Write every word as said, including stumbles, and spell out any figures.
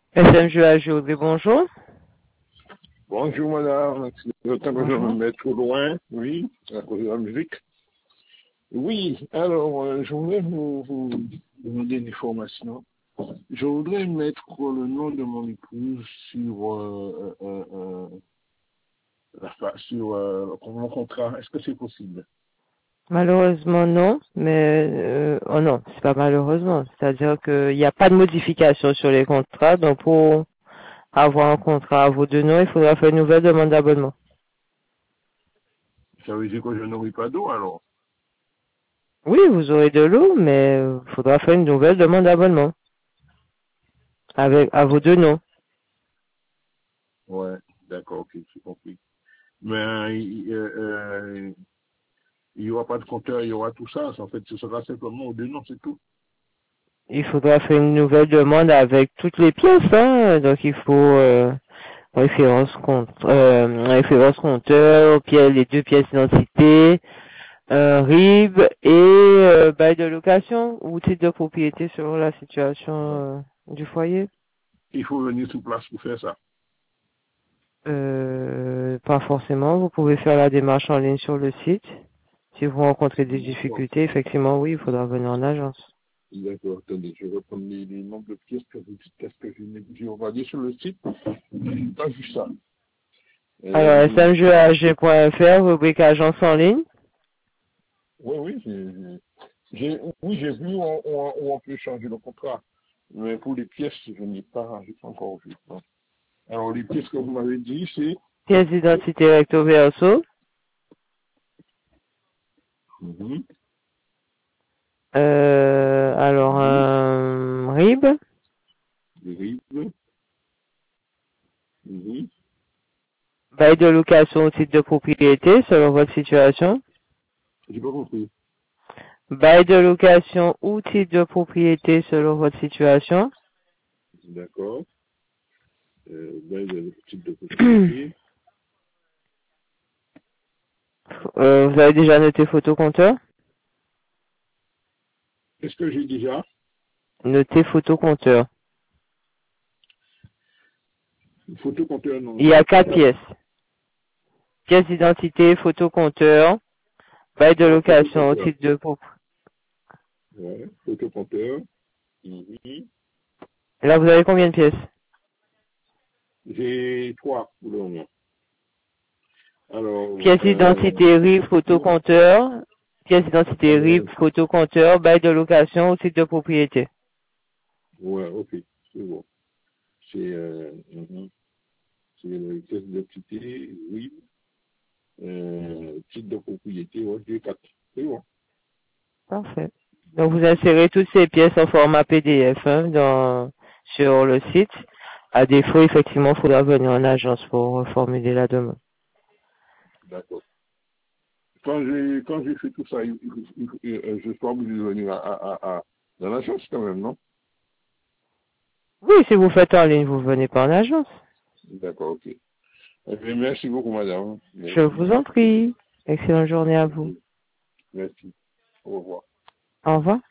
S M G A Géodré, bonjour. Bonjour madame, le temps que je Bonjour. me mets trop loin, oui, à cause de la musique. Oui, alors euh, je voudrais vous, vous demander une information. Je voudrais mettre le nom de mon épouse sur, euh, euh, euh, la, fa- sur euh, mon contrat. Est-ce que c'est possible? Malheureusement, non, mais euh, oh non, c'est pas malheureusement. C'est-à-dire qu'il n'y a pas de modification sur les contrats, donc pour avoir un contrat à vos deux noms, il faudra faire une nouvelle demande d'abonnement. Ça veut dire que je n'aurai pas d'eau alors? Oui, vous aurez de l'eau, mais il faudra faire une nouvelle demande d'abonnement avec à vos deux noms. Ouais, d'accord, ok, j'ai compris. Mais euh, il euh, euh, il y aura pas de compteur, il y aura tout ça. En fait, ce sera simplement aux deux noms, c'est tout. Il faudra faire une nouvelle demande avec toutes les pièces, hein. Donc il faut euh, référence compte, euh, référence compteur, pièces- les deux pièces d'identité, un R I B et euh, bail de location ou titre de propriété selon la Ouais. situation euh, du foyer. Il faut venir sur place pour faire ça. Euh, pas forcément, vous pouvez faire la démarche en ligne sur le site. Si vous rencontrez des D'accord. difficultés, effectivement, oui, il faudra venir en agence. D'accord, attendez, je vais reprendre les, les nombres de pièces que vous dites, qu'est-ce que je n'ai j'ai regardé sur le site, pas vu ça. Alors, Euh, vous- smgag point fr, rubrique agence en ligne. oui, oui, j'ai, j'ai- oui, j'ai vu où on, où on- où on peut changer le contrat, mais pour les pièces, je n'ai pas, j'ai pas encore vu. Non. Alors, les pièces que vous m'avez dit, c'est, Pièce d'identité recto verso. mhm, Euh, alors, oui, un R I B. les rives, oui, Bail de location au titre de propriété selon votre situation. j'ai pas compris. Bail de location ou titre de propriété selon votre situation. D'accord, euh, ben, le type de propriété. Euh, vous avez déjà noté photocompteur? Qu'est-ce que j'ai déjà? Notez photocompteur. Photocompteur, non, Il y a j'ai quatre pas. pièces. Pièce d'identité, photocompteur, bail de Ah, location au photocompteur. titre de propriété. Ouais, photocompteur. Mhm. Là, vous avez combien de pièces? J'ai trois pour le moment. Alors, Pièce euh, d'identité, R I B, photocompteur. Pièce d'identité, R I B, alors, photocompteur, bail de location au titre de propriété. ouais, ok, c'est bon. C'est, euh, mhm. C'est le test d'identité, oui, euh, titre de propriété, ouais, j'ai quatre. C'est bon. Parfait. Donc, vous insérez toutes ces pièces en format P D F hein, dans, sur le site. À défaut, effectivement, il faudra venir en agence pour formuler la demande. D'accord. Quand j'ai, quand j'ai fait tout ça, il, il, il, il, euh, je suis pas obligé de venir à, à, à, à- dans la chance quand même, non? Oui, si vous faites en ligne, vous venez pas en agence. D'accord, ok. Eh bien, merci beaucoup, madame. Je Merci. vous en prie. Excellente journée à vous. Merci. Merci. Au revoir. Au revoir.